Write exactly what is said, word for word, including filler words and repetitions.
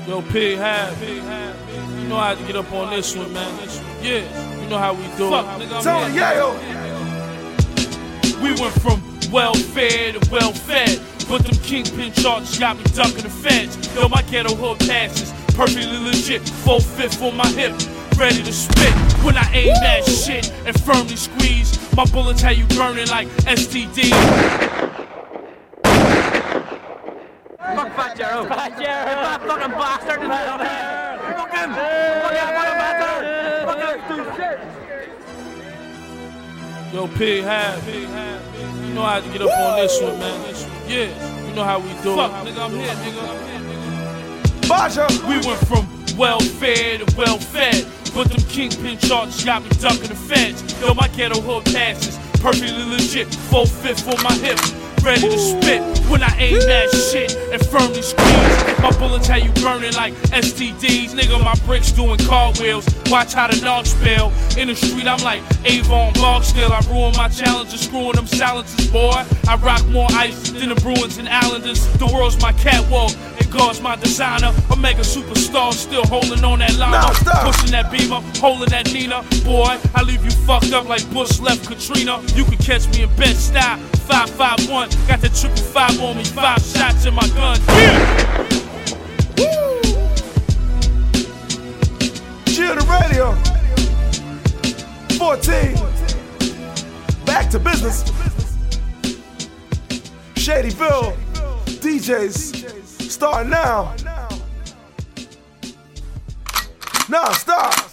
Yo, Pig Half. You know how to get up on this one, man. Yeah, you know how we do it. Tony Yayo. We went from welfare to well-fed, but them kingpin charges got me ducking the feds. Yo, my ghetto hood passes perfectly legit. Full fifth on my hip, ready to spit. When I aim that shit and firmly squeeze, my bullets have you burning like S T D. Fuck Fat Jero! Fat Jero! That fucking bastard! Fuck him! Fuck him! Fuck him! Fuck him! Fuck him! Yo, Pig Half. You know how to get up on this one, man. Yeah, you know how we do Fuck, it. nigga, I'm here, nigga. Baja. We went from welfare to well-fed, but them kingpin charges got me ducking the feds. Yo, my ghetto hood passes perfectly legit. Full fifth on my hip, ready to spit. When I aim that shit and firmly squeeze, my bullets have you burning like S T Ds. Nigga, my bricks doing cartwheels. Watch how the knock spell. In the street, I'm like Avon Barksdale. I ruin my challenges, screwing them silencers, boy. I rock more ice than the Bruins and Islanders. The world's my catwalk, and God's my designer. A mega superstar, still holding on that line. No, stop. Pushing that Beamer, holding that Nina. Boy, I leave you fucked up like Bush left Katrina. You can catch me in Bed-Stuy, five five one. Got that triple five on me, five shots in my gun. Yeah! Chill the radio. fourteen. Back to business. Shadyville. D Js. Start now. Nah, stop.